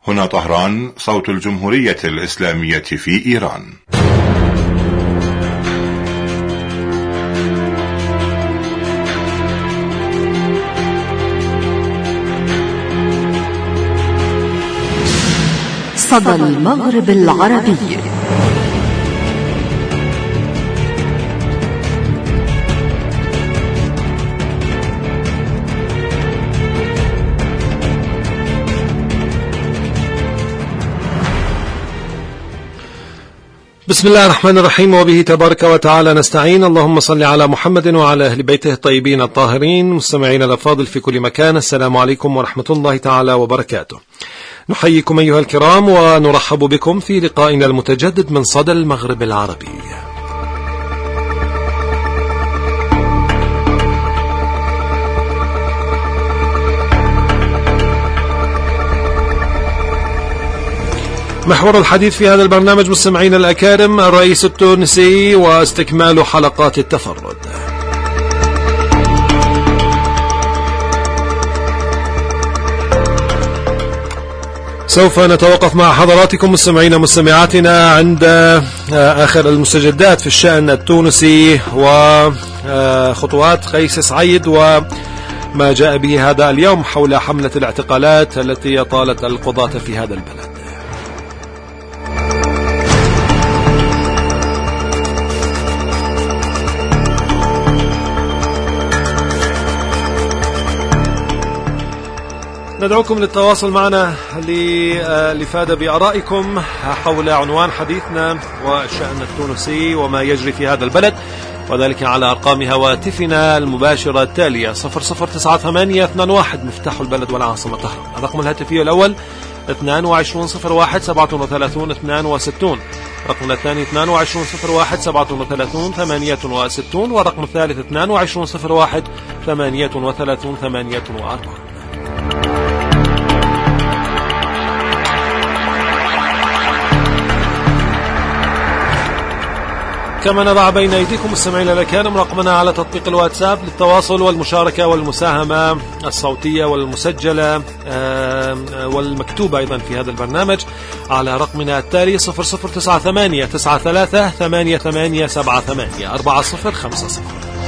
هنا طهران، صوت الجمهورية الإسلامية في إيران. صدى المغرب العربي. بسم الله الرحمن الرحيم، وبه تبارك وتعالى نستعين. اللهم صل على محمد وعلى أهل بيته الطيبين الطاهرين. مستمعين الأفاضل في كل مكان، السلام عليكم ورحمة الله تعالى وبركاته. نحييكم أيها الكرام ونرحب بكم في لقائنا المتجدد من صدى المغرب العربي. محور الحديث في هذا البرنامج مستمعين الأكارم الرئيس التونسي واستكمال حلقات التفرد. سوف نتوقف مع حضراتكم مستمعين مستمعاتنا عند آخر المستجدات في الشأن التونسي وخطوات قيس سعيد وما جاء به هذا اليوم حول حملة الاعتقالات التي طالت القضاة في هذا البلد. ندعوكم للتواصل معنا للإفادة بآرائكم حول عنوان حديثنا والشأن التونسي وما يجري في هذا البلد، وذلك على أرقام هواتفنا المباشرة التالية: 009821 مفتاح البلد والعاصمة طهران. الرقم الهاتفي الأول 2201 37 62، الرقم الثاني 2201 37 68، والرقم الثالث 2201 38 48. كما نضع بين أيديكم مستمعينا الأكارم رقمنا على تطبيق الواتساب للتواصل والمشاركة والمساهمة الصوتية والمسجلة والمكتوبة أيضا في هذا البرنامج على رقمنا التالي 00989388784050.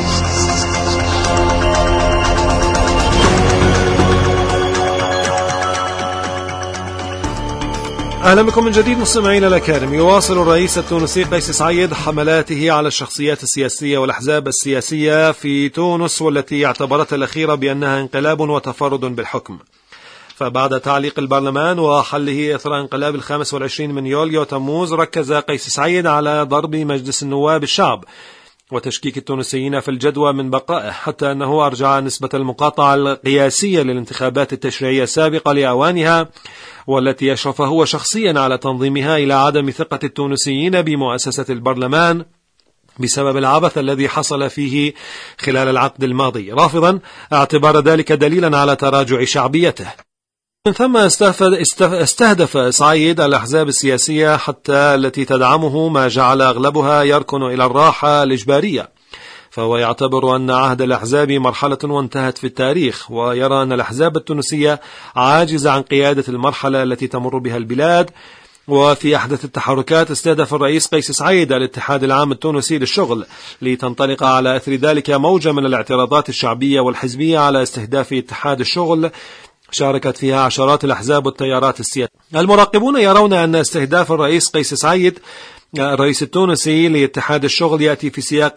أهلا بكم من جديد مستمعين الأكارم. يواصل الرئيس التونسي قيس سعيد حملاته على الشخصيات السياسية والأحزاب السياسية في تونس، والتي اعتبرتها الأخيرة بأنها انقلاب وتفرد بالحكم. فبعد تعليق البرلمان وحله إثر انقلاب 25 من يوليو تموز، ركز قيس سعيد على ضرب مجلس النواب الشعب وتشكيك التونسيين في الجدوى من بقائه، حتى أنه أرجع نسبة المقاطعة القياسية للانتخابات التشريعية السابقة لأوانها، والتي يشرف هو شخصيا على تنظيمها، إلى عدم ثقة التونسيين بمؤسسة البرلمان بسبب العبث الذي حصل فيه خلال العقد الماضي، رافضا اعتبار ذلك دليلا على تراجع شعبيته. من ثم استهدف سعيد الأحزاب السياسية حتى التي تدعمه، ما جعل أغلبها يركن إلى الراحة الإجبارية، فهو يعتبر أن عهد الأحزاب مرحلة وانتهت في التاريخ، ويرى أن الأحزاب التونسية عاجزة عن قيادة المرحلة التي تمر بها البلاد. وفي أحدث التحركات استهدف الرئيس قيس سعيد الاتحاد العام التونسي للشغل، لتنطلق على أثر ذلك موجة من الاعتراضات الشعبية والحزبية على استهداف اتحاد الشغل شاركت فيها عشرات الأحزاب والتيارات السياسية. المراقبون يرون أن استهداف الرئيس قيس سعيد الرئيس التونسي لاتحاد الشغل يأتي في سياق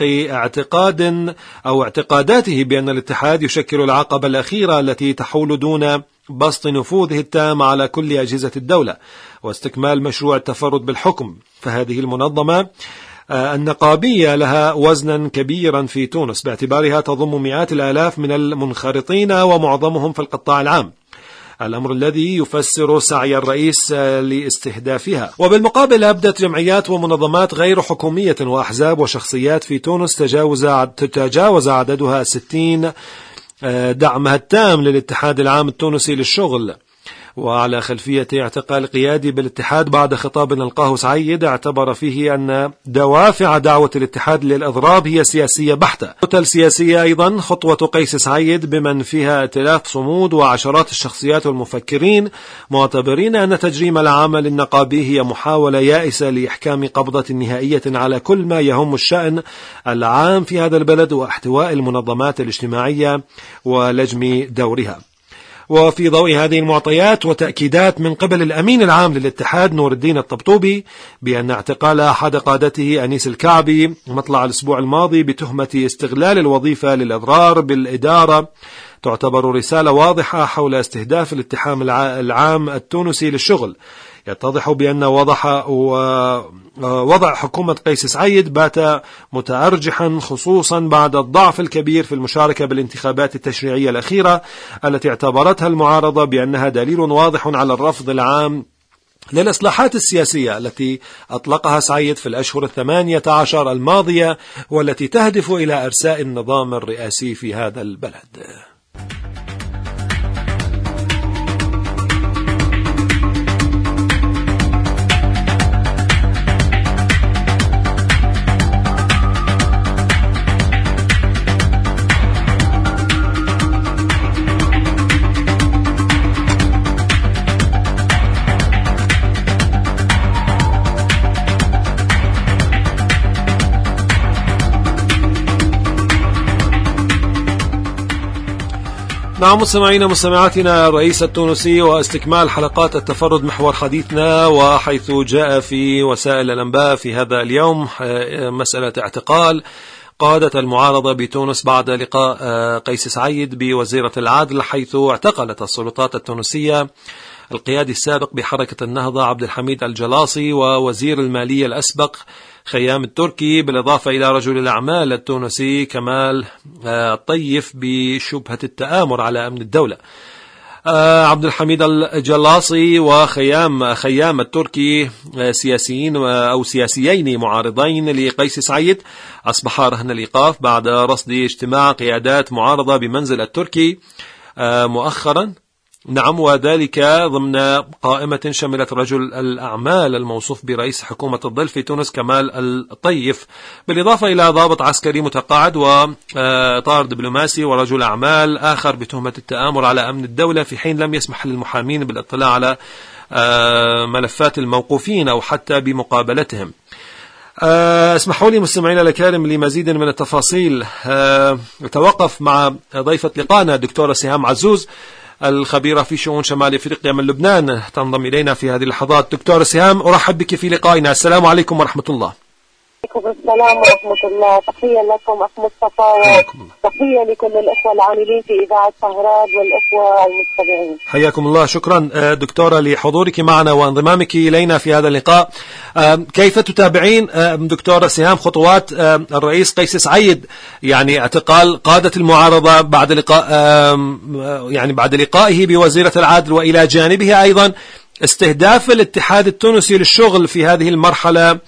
اعتقاداته بأن الاتحاد يشكل العقبة الأخيرة التي تحول دون بسط نفوذه التام على كل أجهزة الدولة واستكمال مشروع التفرد بالحكم. فهذه المنظمة النقابية لها وزنا كبيرا في تونس، باعتبارها تضم مئات الآلاف من المنخرطين ومعظمهم في القطاع العام، الأمر الذي يفسر سعي الرئيس لاستهدافها. وبالمقابل أبدت جمعيات ومنظمات غير حكومية وأحزاب وشخصيات في تونس تتجاوز عددها 60 دعمها التام للاتحاد العام التونسي للشغل، وعلى خلفية اعتقال قيادي بالاتحاد بعد خطاب ألقاه سعيد اعتبر فيه أن دوافع دعوة الاتحاد للإضراب هي سياسية بحتة. السياسية أيضا خطوة قيس سعيد بمن فيها ائتلاف صمود وعشرات الشخصيات والمفكرين، معتبرين أن تجريم العمل النقابي هي محاولة يائسة لإحكام قبضة نهائية على كل ما يهم الشأن العام في هذا البلد واحتواء المنظمات الاجتماعية ولجم دورها. وفي ضوء هذه المعطيات وتأكيدات من قبل الأمين العام للاتحاد نور الدين الطبطوبي بأن اعتقال أحد قادته أنيس الكعبي مطلع الأسبوع الماضي بتهمة استغلال الوظيفة للإضرار بالإدارة تعتبر رسالة واضحة حول استهداف الاتحاد العام التونسي للشغل. يتضح بأن وضع حكومة قيس سعيد بات متأرجحا خصوصا بعد الضعف الكبير في المشاركة بالانتخابات التشريعية الأخيرة التي اعتبرتها المعارضة بأنها دليل واضح على الرفض العام للإصلاحات السياسية التي أطلقها سعيد في الأشهر 18 الماضية والتي تهدف إلى إرساء النظام الرئاسي في هذا البلد. نعم مستمعينا مستمعاتنا، الرئيس التونسي واستكمال حلقات التفرد محور حديثنا، وحيث جاء في وسائل الأنباء في هذا اليوم مسألة اعتقال قادة المعارضة بتونس بعد لقاء قيس سعيد بوزيرة العدل، حيث اعتقلت السلطات التونسية القيادي السابق بحركة النهضة عبد الحميد الجلاصي ووزير المالية الأسبق خيام التركي، بالإضافة إلى رجل الأعمال التونسي كمال الطيف بشبهة التآمر على أمن الدولة. عبد الحميد الجلاصي وخيام التركي سياسيين معارضين لقيس سعيد أصبحا رهن الإيقاف بعد رصد اجتماع قيادات معارضة بمنزل التركي مؤخرا. نعم، وذلك ضمن قائمة شملت رجل الأعمال الموصوف برئيس حكومة الظل في تونس كمال الطيف، بالإضافة إلى ضابط عسكري متقاعد وطار دبلوماسي ورجل أعمال آخر بتهمة التآمر على أمن الدولة، في حين لم يسمح للمحامين بالاطلاع على ملفات الموقوفين أو حتى بمقابلتهم. اسمحوا لي مستمعينا الكرام لمزيد من التفاصيل نتوقف مع ضيفة لقاءنا الدكتورة سهام عزوز الخبيرة في شؤون شمال أفريقيا من لبنان، تنضم إلينا في هذه اللحظات. دكتورة سهام، أرحب بك في لقائنا. السلام عليكم ورحمة الله. وعليكم السلام ورحمة الله. تحية لكم أخ مصطفى، وتحية لكل الأخوة العاملين في إذاعة صهراد والأخوة المستمعين. حياكم الله. شكرا دكتورة لحضورك معنا وانضمامك إلينا في هذا اللقاء. كيف تتابعين دكتورة سهام خطوات الرئيس قيس سعيد، يعني اعتقال قادة المعارضة بعد لقاء بعد لقائه بوزيرة العدل، وإلى جانبه أيضا استهداف الاتحاد التونسي للشغل في هذه المرحلة،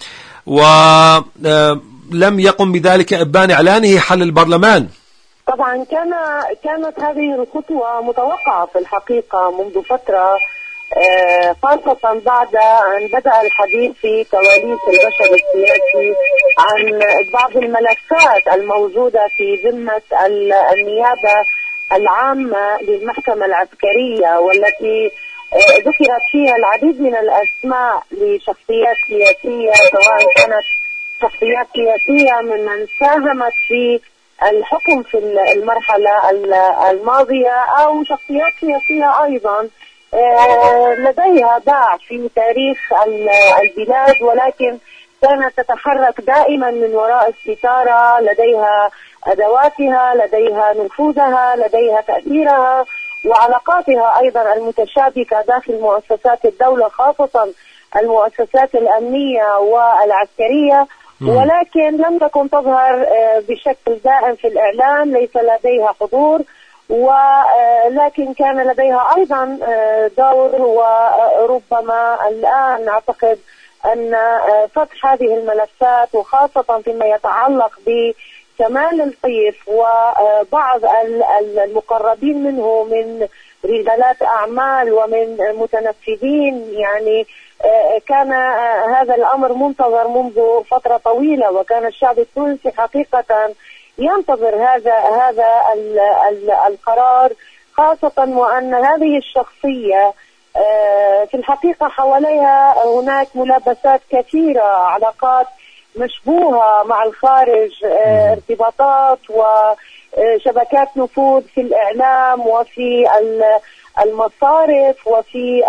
ولم يقم بذلك إبان إعلانه حل البرلمان؟ طبعا كانت هذه الخطوة متوقعة في الحقيقة منذ فترة، خاصة بعد أن بدأ الحديث في كواليس البشر السياسي عن بعض الملفات الموجودة في ذمة النيابة العامة للمحكمة العسكرية، والتي ذكرت فيها العديد من الأسماء لشخصيات سياسية، سواء كانت شخصيات سياسية ممن ساهمت في الحكم في المرحلة الماضية، أو شخصيات سياسية أيضا لديها باع في تاريخ البلاد، ولكن كانت تتحرك دائما من وراء الستارة، لديها أدواتها، لديها نفوذها، لديها تأثيرها وعلاقاتها أيضا المتشابكة داخل مؤسسات الدولة، خاصة المؤسسات الأمنية والعسكرية، ولكن لم تكن تظهر بشكل دائم في الإعلام، ليس لديها حضور، ولكن كان لديها أيضا دور. وربما الآن أعتقد أن فتح هذه الملفات، وخاصة فيما يتعلق بكمال الطيف وبعض المقربين منه من رجالات أعمال ومن متنفذين. يعني كان هذا الأمر منتظر منذ فترة طويلة، وكان الشعب التونسي حقيقة ينتظر هذا القرار، خاصة وأن هذه الشخصية في الحقيقة حواليها هناك ملابسات كثيرة، علاقات مشبوهة مع الخارج، ارتباطات وشبكات نفوذ في الإعلام وفي المصارف وفي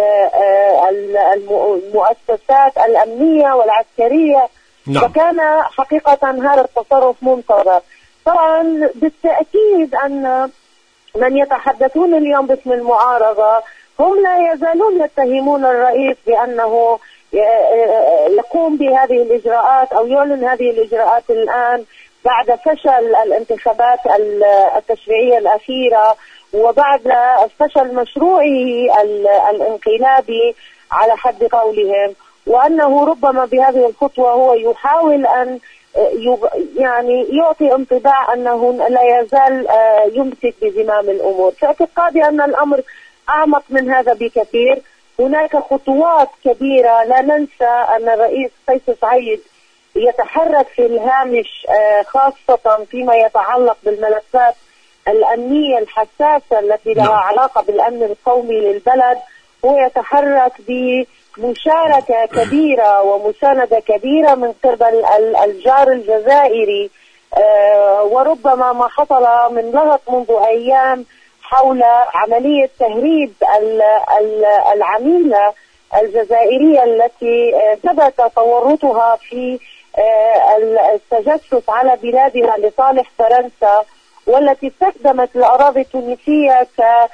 المؤسسات الأمنية والعسكرية. نعم. فكان حقيقة هذا التصرف منتظر. طبعا بالتأكيد أن من يتحدثون اليوم باسم المعارضة هم لا يزالون يتهمون الرئيس بأنه يقوم بهذه الإجراءات أو يعلن هذه الإجراءات الآن بعد فشل الانتخابات التشريعية الأخيرة وبعد فشل مشروعه الانقلابي على حد قولهم، وأنه ربما بهذه الخطوة هو يحاول أن يعني يعطي انطباع أنه لا يزال يمسك بزمام الأمور. في اعتقادي أن الأمر أعمق من هذا بكثير. هناك خطوات كبيرة، لا ننسى أن الرئيس قيس سعيد يتحرك في الهامش، خاصة فيما يتعلق بالملفات الأمنية الحساسة التي لها علاقة بالأمن القومي للبلد. هو يتحرك بمشاركة كبيرة ومساندة كبيرة من قبل الجار الجزائري، وربما ما حصل من لغط منذ أيام حول عملية تهريب العميلة الجزائرية التي ثبت تورطها في التجسس على بلادها لصالح فرنسا، والتي استخدمت الأراضي التونسية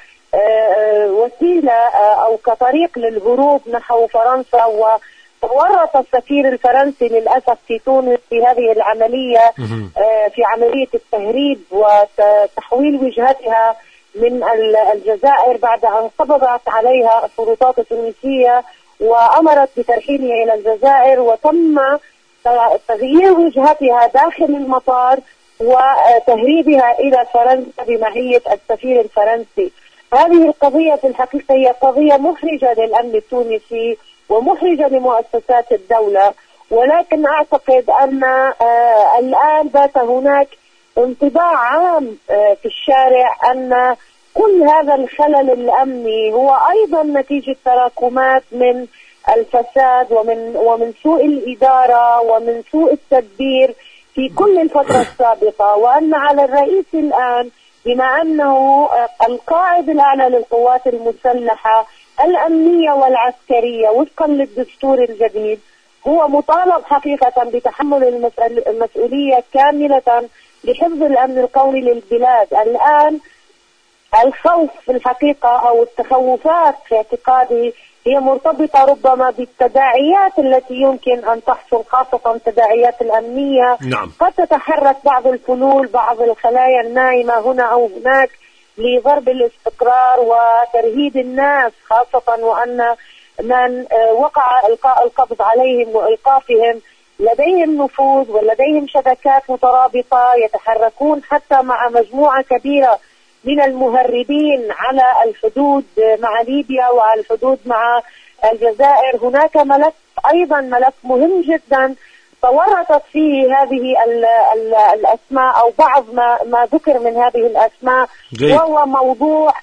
كوسيلة أو كطريق للهروب نحو فرنسا. وورط السفير الفرنسي للأسف في تونس في هذه العملية، في عملية التهريب وتحويل وجهتها من الجزائر بعد أن قبضت عليها السلطات التونسية وأمرت بترحيلها إلى الجزائر، وتم تغيير وجهتها داخل المطار وتهريبها إلى فرنسا بمعية السفير الفرنسي. هذه القضية في الحقيقة هي قضية محرجة للأمن التونسي ومحرجة لمؤسسات الدولة، ولكن أعتقد أن الآن بات هناك انطباع عام في الشارع أن كل هذا الخلل الأمني هو أيضا نتيجة تراكمات من الفساد ومن سوء الإدارة ومن سوء التدبير في كل الفترة السابقة، وأن على الرئيس الآن بما أنه القائد الأعلى للقوات المسلحة الأمنية والعسكرية وفقا للدستور الجديد هو مطالب حقيقة بتحمل المسؤولية كاملة لحفظ الأمن القومي للبلاد. الآن الخوف في الحقيقة أو التخوفات في اعتقادي هي مرتبطة ربما بالتداعيات التي يمكن أن تحصل، خاصة التداعيات الأمنية. نعم. قد تتحرك بعض الفلول، بعض الخلايا النائمة هنا أو هناك لضرب الاستقرار وترهيب الناس، خاصة وأن من وقع إلقاء القبض عليهم وإيقافهم لديهم نفوذ ولديهم شبكات مترابطة، يتحركون حتى مع مجموعة كبيرة من المهربين على الحدود مع ليبيا وعلى الحدود مع الجزائر. هناك ملف أيضا ملف مهم جدا تورطت فيه هذه الأسماء أو بعض ما ذكر من هذه الأسماء، وهو موضوع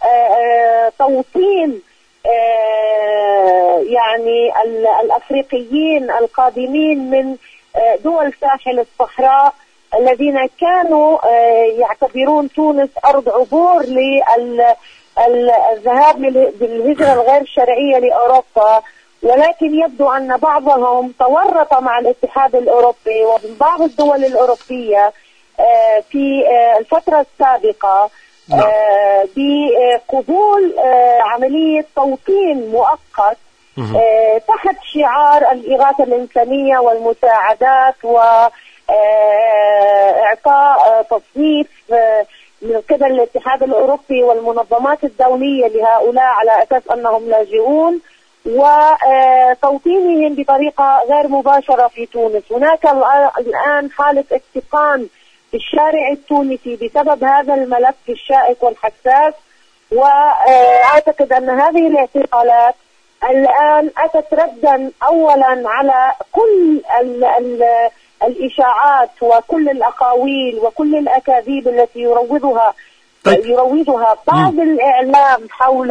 توطين يعني الأفريقيين القادمين من دول ساحل الصحراء الذين كانوا يعتبرون تونس أرض عبور للذهاب بالهجرة الغير شرعية لأوروبا، ولكن يبدو أن بعضهم تورط مع الاتحاد الأوروبي ومن بعض الدول الأوروبية في الفترة السابقة بقبول عملية توطين مؤقت تحت شعار الإغاثة الإنسانية والمساعدات وإعطاء تصنيف من قبل الاتحاد الأوروبي والمنظمات الدولية لهؤلاء على أساس أنهم لاجئون وتوطينهم بطريقة غير مباشرة في تونس. هناك الآن حالة احتقان في الشارع التونسي بسبب هذا الملف الشائك والحساس، وأعتقد أن هذه الاعتقالات الآن أتت ردا أولا على كل الإشاعات وكل الأقاويل وكل الأكاذيب التي يروجها بعض الإعلام حول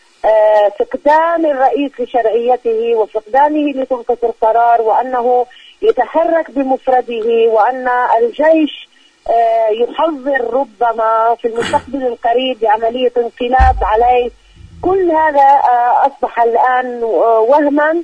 فقدان الرئيس لشرعيته وفقدانه لسلطة القرار، وأنه يتحرك بمفرده، وأن الجيش يحضر ربما في المستقبل القريب بعملية انقلاب عليه. كل هذا أصبح الآن وهما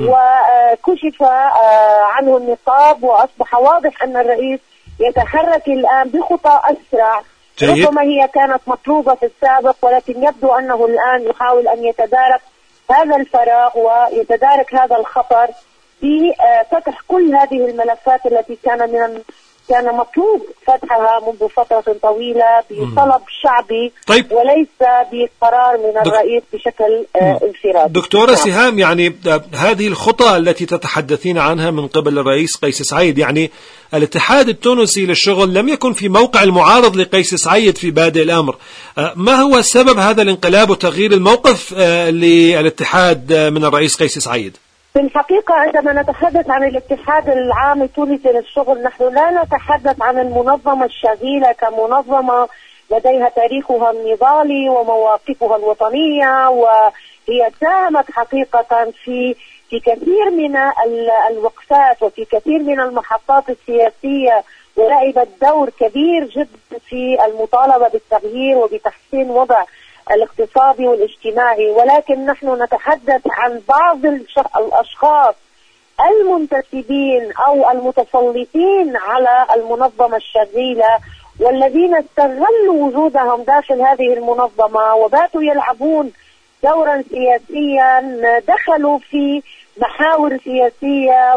وكشف عنه النقاب، وأصبح واضح أن الرئيس يتحرك الآن بخطى أسرع. ربما هي كانت مطلوبة في السابق، ولكن يبدو أنه الآن يحاول أن يتدارك هذا الفراغ ويتدارك هذا الخطر بفتح كل هذه الملفات التي كان مطلوب فتحها منذ فترة طويلة بطلب شعبي، وليس بقرار من الرئيس بشكل انفرادي. دكتورة سهام، يعني هذه الخطى التي تتحدثين عنها من قبل الرئيس قيس سعيد، يعني الاتحاد التونسي للشغل لم يكن في موقع المعارض لقيس سعيد في بادئ الأمر. ما هو سبب هذا الانقلاب وتغيير الموقف للاتحاد من الرئيس قيس سعيد؟ في الحقيقة عندما نتحدث عن الاتحاد العام التونسي للشغل، نحن لا نتحدث عن المنظمة الشغيلة كمنظمة لديها تاريخها النضالي ومواقفها الوطنية، وهي ساهمت حقيقة في كثير من الوقفات وفي كثير من المحطات السياسية، ولعبت دور كبير جدا في المطالبة بالتغيير وبتحسين وضع الاقتصادي والاجتماعي. ولكن نحن نتحدث عن بعض الأشخاص المنتسبين أو المتسلطين على المنظمة الشغيلة، والذين استغلوا وجودهم داخل هذه المنظمة وباتوا يلعبون دورا سياسيا، دخلوا في محاور سياسية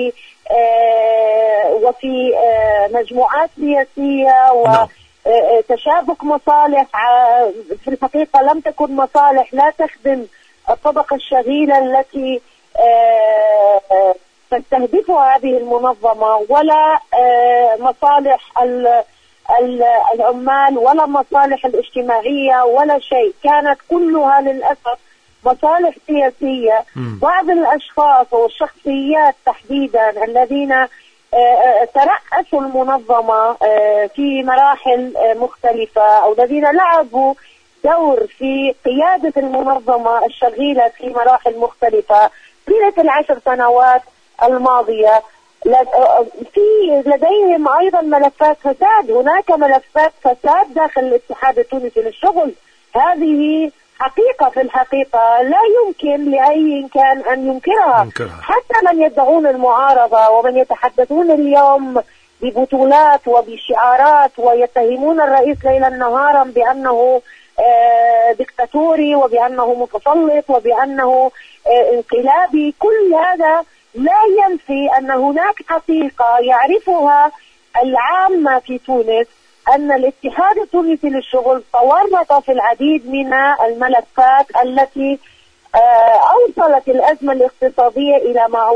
وفي مجموعات سياسية وتشابك مصالح في الحقيقة لم تكن مصالح لا تخدم الطبقة الشغيلة التي تستهدفها هذه المنظمة، ولا مصالح العمال ولا مصالح الاجتماعية ولا شيء. كانت كلها للأسف مصالح سياسية. بعض الأشخاص والشخصيات تحديدا الذين ترأسوا المنظمة في مراحل مختلفة، أو الذين لعبوا دور في قيادة المنظمة الشغيلة في مراحل مختلفة طيلة 10 سنوات الماضية، لديهم أيضا ملفات فساد. هناك ملفات فساد داخل الاتحاد التونسي للشغل، هذه حقيقة في الحقيقة لا يمكن لأي كان أن ينكرها. حتى من يدعون المعارضة ومن يتحدثون اليوم ببطولات وبشعارات ويتهمون الرئيس ليلا نهارا بأنه دكتاتوري وبأنه متسلط وبأنه انقلابي، كل هذا لا ينفي أن هناك حقيقة يعرفها العامة في تونس، أن الاتحاد التونسي للشغل تورط في العديد من الملفات التي أوصلت الأزمة الاقتصادية إلى ما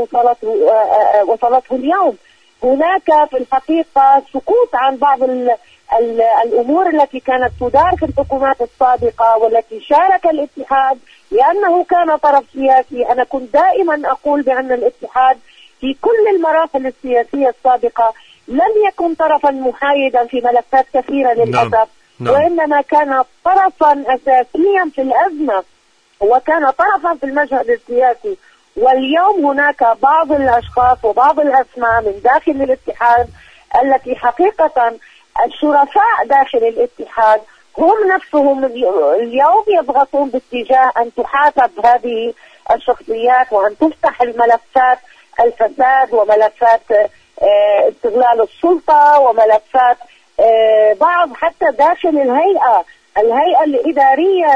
وصلته اليوم. هناك في الحقيقة سكوت عن بعض الأمور التي كانت تدار في الحكومات السابقة والتي شارك الاتحاد لأنه كان طرف سياسي. أنا كنت دائما أقول بأن الاتحاد في كل المراحل السياسية السابقة لم يكن طرفا محايدا في ملفات كثيرة للأسف. وإنما كان طرفا أساسيا في الأزمة وكان طرفا في المشهد السياسي. واليوم هناك بعض الأشخاص وبعض الأسماء من داخل الاتحاد التي حقيقة الشرفاء داخل الاتحاد هم نفسهم اليوم يضغطون باتجاه أن تحاسب هذه الشخصيات وأن تفتح الملفات الفساد وملفات استغلال السلطة وملفات بعض حتى داخل الهيئة الإدارية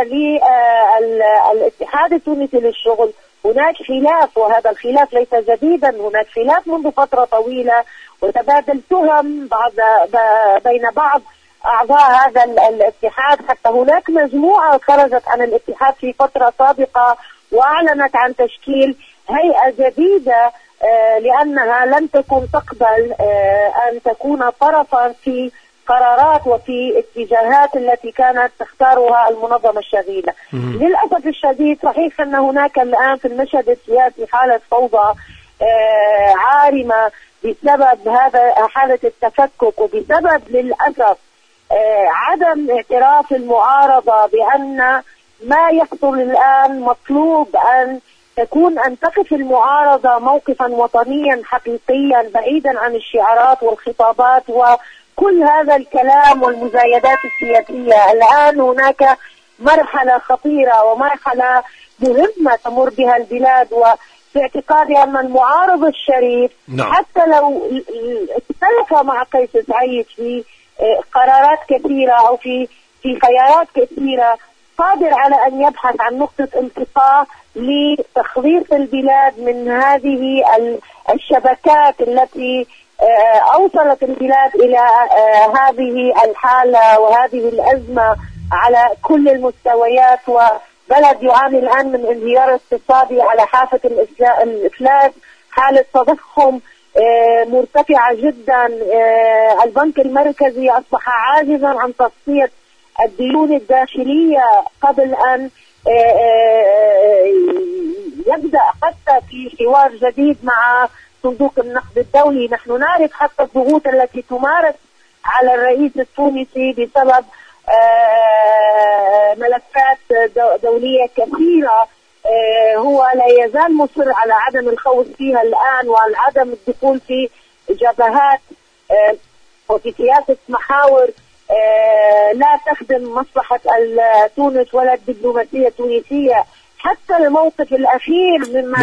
للاتحاد التونسي للشغل. هناك خلاف، وهذا الخلاف ليس جديدا، هناك خلاف منذ فترة طويلة وتبادل تهم بين بعض أعضاء هذا الاتحاد. حتى هناك مجموعة خرجت عن الاتحاد في فترة سابقة وأعلنت عن تشكيل هيئة جديدة لأنها لم تكن تقبل أن تكون طرفا في قرارات وفي اتجاهات التي كانت تختارها المنظمة الشغيلة. للأسف الشديد صحيح أن هناك الآن في المشهد السياسي حالة فوضى عارمة بسبب هذا حالة التفكك، وبسبب للأسف عدم اعتراف المعارضة بأن ما يحصل الآن مطلوب أن تقف المعارضة موقفا وطنيا حقيقيا بعيدا عن الشعارات والخطابات وكل هذا الكلام والمزايدات السياسية. الآن هناك مرحلة خطيرة ومرحلة مهمة تمر بها البلاد، وفي اعتقادي أن المعارض الشريف حتى لو اختلف مع قيس سعيد في قرارات كثيرة أو في خيارات كثيرة، قادر على أن يبحث عن نقطة التقاء لتخليص البلاد من هذه الشبكات التي أوصلت البلاد إلى هذه الحالة وهذه الأزمة على كل المستويات، وبلد يعاني الآن من انهيار اقتصادي على حافة الإفلاس، حالة تضخم مرتفعة جدا. البنك المركزي أصبح عاجزا عن تصفية الديون الداخلية قبل أن يبدأ حتى في حوار جديد مع صندوق النقد الدولي. نحن نعرف حتى الضغوط التي تمارس على الرئيس التونسي بسبب ملفات دولية كثيرة هو لا يزال مصر على عدم الخوض فيها الآن، وعلى عدم الدخول في جبهات وفي سياسة محاور لا تخدم مصلحة تونس ولا الدبلوماسية التونسية. حتى الموقف الأخير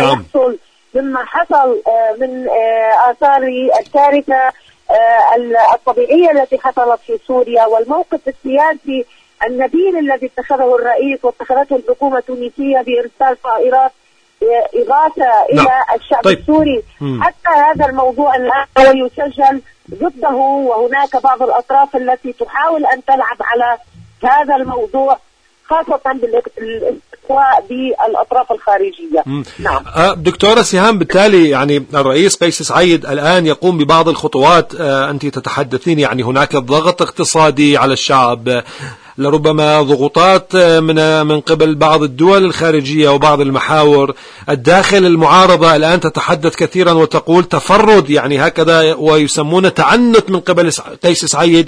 مما حصل من آثار الكارثة الطبيعية التي حصلت في سوريا، والموقف السياسي النبيل الذي اتخذه الرئيس واتخذته الحكومة التونسية بإرسال طائرات إغاثة إلى الشعب السوري. حتى هذا الموضوع الآن هو يسجل ضده، وهناك بعض الأطراف التي تحاول أن تلعب على هذا الموضوع خاصة بالاستقواء بالأطراف الخارجية. نعم. دكتورة سهام، بالتالي يعني الرئيس قيس سعيد الآن يقوم ببعض الخطوات أنت تتحدثين، يعني هناك ضغط اقتصادي على الشعب، لربما ضغوطات من قبل بعض الدول الخارجية وبعض المحاور. الداخل المعارضة الآن تتحدث كثيرا وتقول تفرد، يعني هكذا، ويسمون تعنت من قبل قيس سعيد،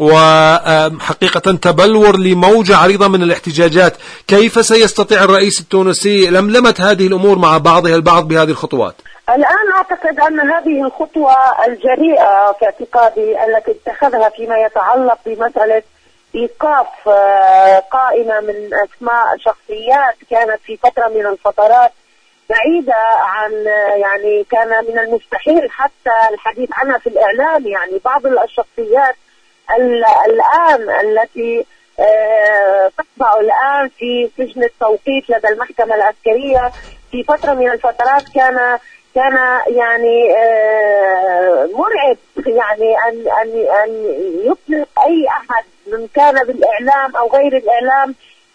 وحقيقة تبلور لموجة عريضة من الاحتجاجات. كيف سيستطيع الرئيس التونسي لملمة هذه الأمور مع بعضها البعض بهذه الخطوات؟ الآن أعتقد أن هذه الخطوة الجريئة في اعتقادي التي اتخذها فيما يتعلق بمسألة إيقاف قائمة من أسماء شخصيات كانت في فترة من الفترات بعيدة عن، يعني كان من المستحيل حتى الحديث عنها في الإعلام. يعني بعض الشخصيات الآن التي تخضع الآن في سجن التوقيف لدى المحكمة العسكرية في فترة من الفترات كان يعني مرعب، يعني أن يطلق أي أحد من كان بالإعلام أو غير الإعلام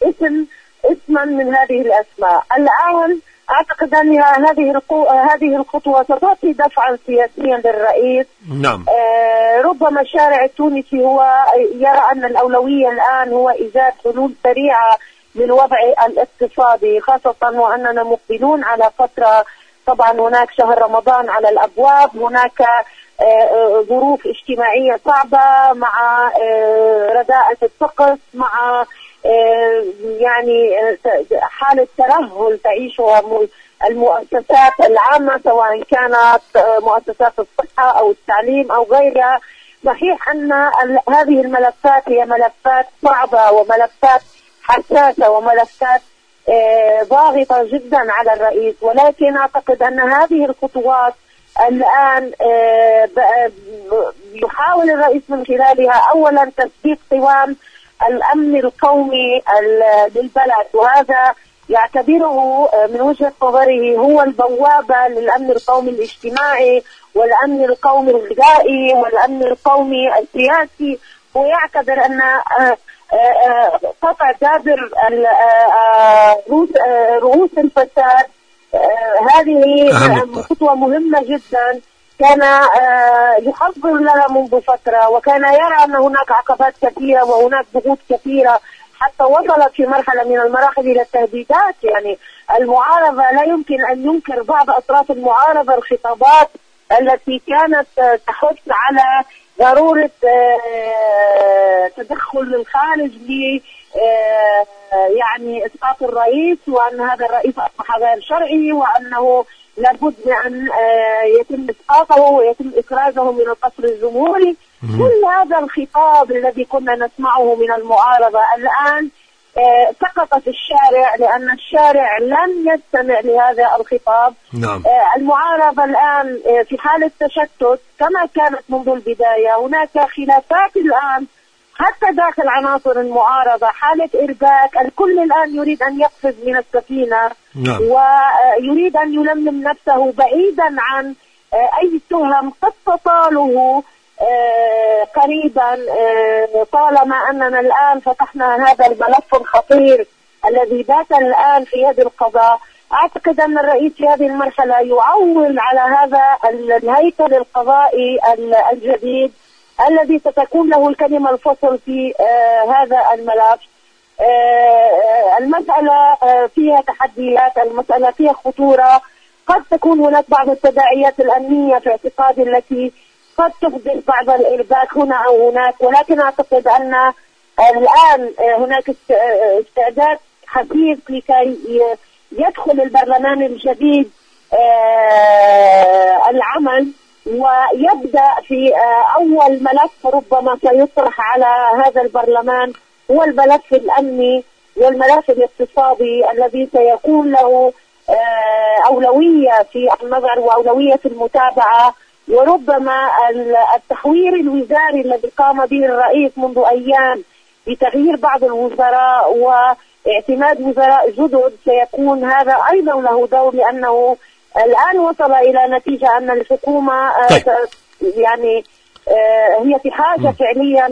اسما من هذه الأسماء. الآن أعتقد أن هذه الخطوة ستعطي دفعا سياسيا للرئيس. نعم. ربما الشارع التونسي هو يرى أن الأولوية الآن هو إيجاد حلول سريعة للوضع الاقتصادي، خاصة وأننا مقبلون على فترة، طبعا هناك شهر رمضان على الأبواب، هناك ظروف اجتماعية صعبة مع رداءة الطقس، مع يعني حالة ترهل تعيشها المؤسسات العامة سواء كانت مؤسسات الصحة أو التعليم أو غيرها. صحيح أن هذه الملفات هي ملفات صعبة وملفات حساسة وملفات ضاغطة جدا على الرئيس، ولكن أعتقد أن هذه الخطوات الآن يحاول الرئيس من خلالها أولا تثبيت قوام الأمن القومي للبلد، وهذا يعتبره من وجهة نظره هو البوابة للأمن القومي الاجتماعي والأمن القومي الغذائي والأمن القومي السياسي، ويعتبر أن قطع دابر رؤوس الفساد هذه خطوة مهمة جدا كان يحضر لها منذ فترة، وكان يرى أن هناك عقبات كثيرة وهناك ضغوط كثيرة حتى وصلت في مرحلة من المراحل إلى التهديدات. يعني المعارضة لا يمكن أن ينكر بعض أطراف المعارضة الخطابات التي كانت تحث على ضرورة تدخل الخارج ل يعني إسقاط الرئيس، وأن هذا الرئيس أصبح غير شرعي، وأنه لابد أن يتم إسقاطه ويتم إخراجه من القصر الجمهوري. كل هذا الخطاب الذي كنا نسمعه من المعارضة الآن سقط في الشارع، لأن الشارع لم يستمع لهذا الخطاب. نعم. المعارضة الآن في حالة تشتت كما كانت منذ البداية. هناك خلافات الآن حتى داخل عناصر المعارضة، حالة إرباك، الكل الآن يريد أن يقفز من السفينة. نعم. ويريد أن يلمم نفسه بعيدا عن أي تهم قد تطاله قريبا، طالما أننا الآن فتحنا هذا الملف الخطير الذي بات الآن في يد القضاء. أعتقد أن الرئيس في هذه المرحلة يعول على هذا الهيكل القضائي الجديد الذي ستكون له الكلمة الفصل في هذا الملف. المسألة فيها تحديات، المسألة فيها خطورة، قد تكون هناك بعض التداعيات الأمنية في اعتقادي التي قد تحدث بعض الإرباك هنا أو هناك، ولكن أعتقد أن الآن هناك استعداد حثيث لكي يدخل البرلمان الجديد العمل ويبدأ في أول ملف ربما سيطرح على هذا البرلمان، هو الملف الأمني والملف الاقتصادي الذي سيكون له أولوية في النظر وأولوية في المتابعة. وربما التحوير الوزاري الذي قام به الرئيس منذ أيام بتغيير بعض الوزراء واعتماد وزراء جدد سيكون هذا أيضا له دور، لأنه الآن وصل إلى نتيجة أن الحكومة يعني هي في حاجة فعليا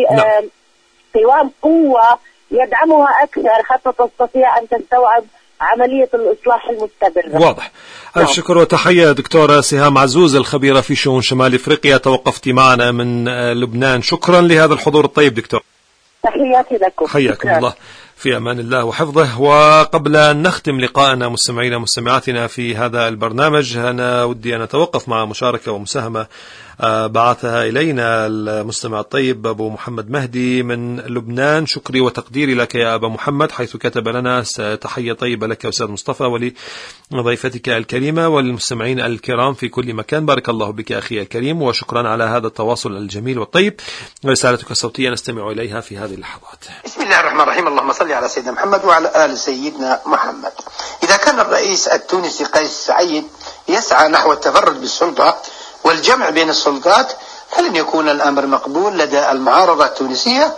لقوام قوة يدعمها أكثر حتى تستطيع أن تستوعب عملية الإصلاح المستمرة. واضح. الشكر وتحية دكتورة سهام عزوز الخبيرة في شؤون شمال إفريقيا، توقفت معنا من لبنان. شكرا لهذا الحضور الطيب دكتور. تحياتي لكم. حياكم الله، في أمان الله وحفظه. وقبل أن نختم لقاءنا مستمعينا ومستمعاتنا في هذا البرنامج، أنا ودي أن أتوقف مع مشاركة ومساهمة بعثها إلينا المستمع الطيب أبو محمد مهدي من لبنان. شكري وتقديري لك يا أبا محمد، حيث كتب لنا تحية طيبة لك أستاذ مصطفى ولضيفتك الكريمة والمستمعين الكرام في كل مكان. بارك الله بك أخي الكريم، وشكرا على هذا التواصل الجميل والطيب. رسالتك الصوتية نستمع إليها في هذه اللحظات. بسم الله الرحمن الرحيم. اللهم صل على سيدنا محمد وعلى آل سيدنا محمد. إذا كان الرئيس التونسي قيس سعيد يسعى نحو التفرد بالسلطة والجمع بين السلطات، فلن يكون الأمر مقبول لدى المعارضة التونسية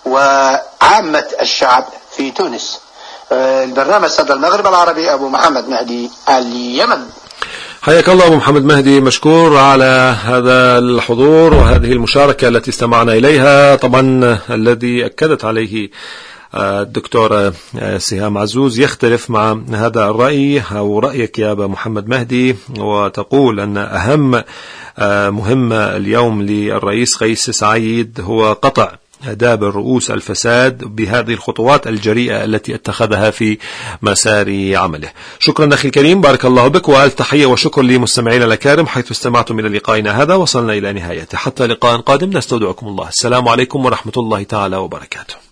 وعامة الشعب في تونس. البرنامج صدى المغرب العربي، أبو محمد مهدي، اليمن. حياك الله أبو محمد مهدي، مشكور على هذا الحضور وهذه المشاركة التي استمعنا إليها. طبعا الذي أكدت عليه الدكتورة سهام عزوز يختلف مع هذا الرأي أو رأيك يا أبا محمد مهدي، وتقول أن أهم مهمة اليوم للرئيس قيس سعيد هو قطع دابر رؤوس الفساد بهذه الخطوات الجريئة التي اتخذها في مسار عمله. شكرا أخي الكريم، بارك الله بك، وألف تحية وشكر لمستمعينا الأكارم حيث استمعتم إلى لقائنا هذا. وصلنا إلى نهايته، حتى لقاء قادم نستودعكم الله. السلام عليكم ورحمة الله تعالى وبركاته.